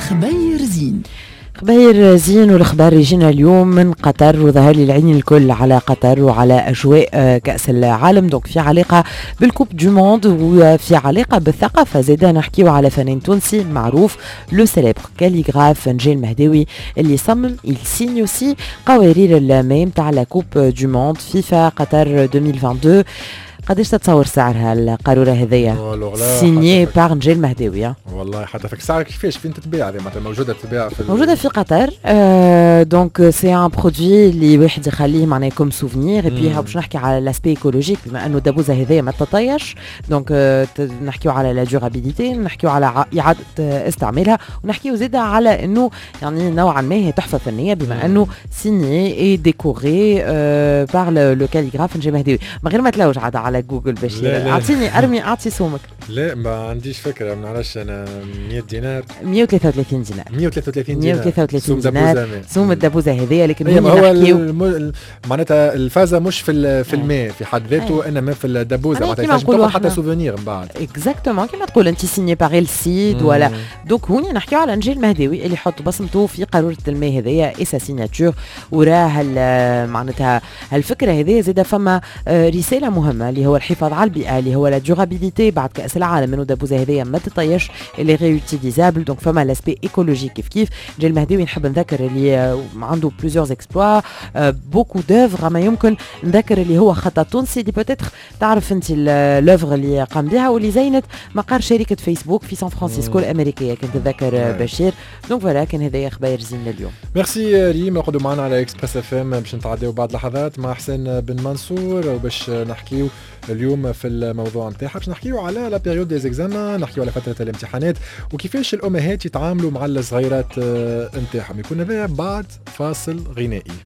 خبير زين. خبير زين والخبار يجينا اليوم من قطر، وظهر لي العين الكل على قطر وعلى أجواء كأس العالم. دونك في علاقة بالكوب دو موند وفي علاقة بالثقافة زيدا. نحكيو على فنان تونسي معروف لو سيليبر كاليغراف نجيل مهداوي اللي صمم يسيني اوسي قوارير الماء متاع لا كوب دو موند فيفا قطر 2022. قداش تتصور سعرها القارورة هذيا سيني بار نجيل مهداوي؟ والله حتى فيك سعر كيفاش فين تتباع؟ معناتها موجوده تتباع موجوده في قطر. دونك سي ان برودوي اللي واحد يخليه معناها كوم سوفنير. اي بي باش نحكي على لاسبي ايكولوجيك بما انه الدبوزه هذيا ما تطيش. دونك نحكيو على لا دورابيليتي، نحكيو على اعاده استعمالها، ونحكيو زيدا على انه يعني نوعا ما هي تحفه فنيه بما انه سيني اي ديكوري بار لو كاليغراف نجيل مهداوي. من غير ما تلوج عاد على جوجل باش اعطيني ارمي اعطي سومك. لا ما عنديش فكره، ما نعرفش انا 100 دينار 133 دينار 133 دينار سوم الدبوزه هذيا. لكن هو معناتها الفازه مش في الماء في حد ذاته، انما في الدبوزه معناتها تاخذ حتى سوفونير من بعد. اكزاكتومون كيما تقول انت سيني باغي السيد ولا. دوك هوني نحكيو على نجيل مهداوي اللي يحط بصمته في قاروره الماء هذيا اي سا سيناتور. وراه معناتها هالفكره هذيا زاده فما رساله مهمه اللي هو الحفاظ على البيئه، اللي هو لا دورابيليتي بعد كاس العالم، انه الدبوزه هذيا ما تطيش اللي ريوتيليزابل. دونك فما لاسبي ايكولوجيك كيف نجيل مهداوي. نحب نذكر اللي عنده بلوزيور اكسبلوا بوكو دوفر. ما يمكن نذكر اللي هو خطا تونسي اللي بوتيتر تعرف انت لوفر اللي قام بها واللي زينت مقر شركه فيسبوك في سان فرانسيسكو الامريكيه كنت تذكر بشير. دونك فوالا كان هذايا خباير زين اليوم. ميرسي ريم. نقعدوا معنا على اكسبريس اف ام باش نتعداو بعض لحظات مع حسين بن منصور وباش نحكيو اليوم في الموضوع نتاعها. باش نحكيو على لا بيريود دي زيكزامان، نحكيو على فتره الامتحانات وكيفاش الامهات يتعاملوا مع الصغيرات نتاعهم. يكون هذا بعد فاصل غنائي.